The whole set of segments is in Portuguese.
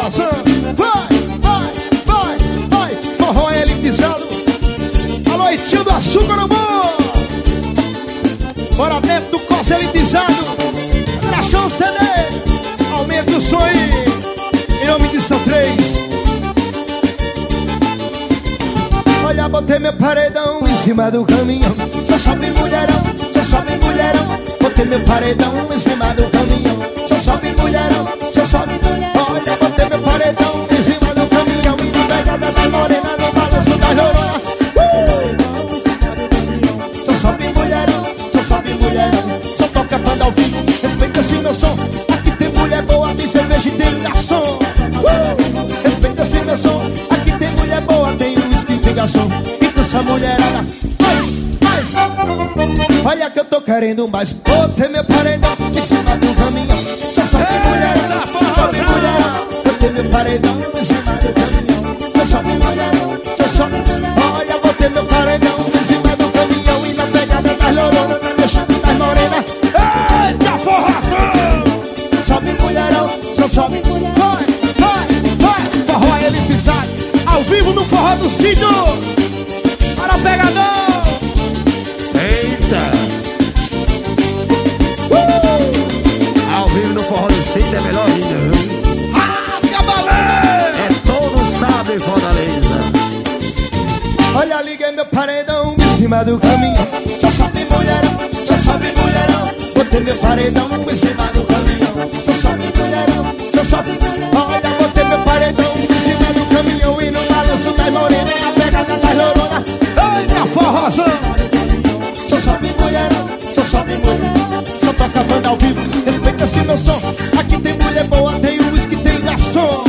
forrozão. Vai, forró é elitizado. Alô, tio do açúcar no bom. Bora dentro do Costa elitizado. Graxão CD. Aumenta o som aí. Em nome de São 3. Olha, botei meu paredão em cima do caminhão. Só sobe mulherão, só sobe mulherão. Botei meu paredão em cima do caminhão. Só sobe mulherão, só sobe mulherão. Olha, botei meu paredão em cima do caminhão. E na pegada da morena, no balanço da jorona. Só sobe mulherão, só sobe mulherão. Só toca banda ao vivo, respeita-se meu som. Aqui tem mulher boa, tem cerveja e tem garçom. Respeita-se meu som. Aqui tem mulher boa, tem uísque e tem garçom. E com essa mulherada, mais. Olha que eu tô querendo mais. Botei meu paredão em cima do caminhão. Só sobe mulherão, só sobe mulherão. Botei meu paredão em cima do caminhão. Só sobe mulherão, só sobe. Olha, botei meu paredão em cima do caminhão. E na pegada das loronas, na mexida das morenas. Eita, forração! Sobe mulherão, só sobe. Vai, forró é elitizado. Ao vivo no Forró do Sítio. Para pegador. Eita! Ao vivo no Forró do Sítio é melhor ainda, viu? Rasga balé! É todo sábado em Fortaleza. Olha, liguei meu paredão em cima do caminhão. Só sobe mulherão, só sobe mulherão. Botei meu paredão em cima do caminhão. Só sobe mulherão, só sobe. Olha, botei meu paredão em cima do caminhão. E no balanço das morenas, na pegada das loronas. Eita, forrozão! Só sobe mulherão, só sobe mulherão. Só toca banda ao vivo, respeita-se meu som. Aqui tem mulher boa, tem uísque, tem garçom.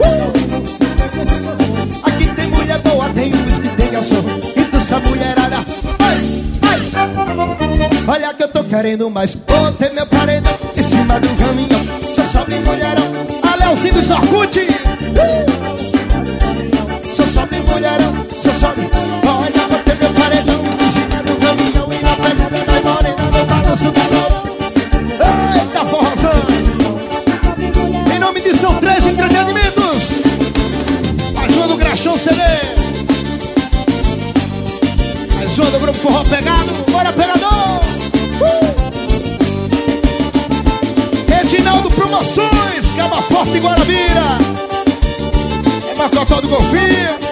Aqui tem mulher boa, tem uísque, tem garçom. E dança mulherada, mais. Olha que eu tô querendo mais. Botei meu paredão em cima do caminhão. Só sobe mulherão. A Leozinho dos Orkut. Só sobe mulherão, só sobe. Olha, botei meu paredão em cima do caminhão. E na pegada da morena, no balanço da lorona. Eita, forrozão! Em nome de São 3 Entretenimentos. Mais uma do Graxão CD. Mais uma do Grupo Forró Pegado. Bora, pegador! Reginaldo Promoções, Cama Forte e Guarabira. É Macotó do Golfinho.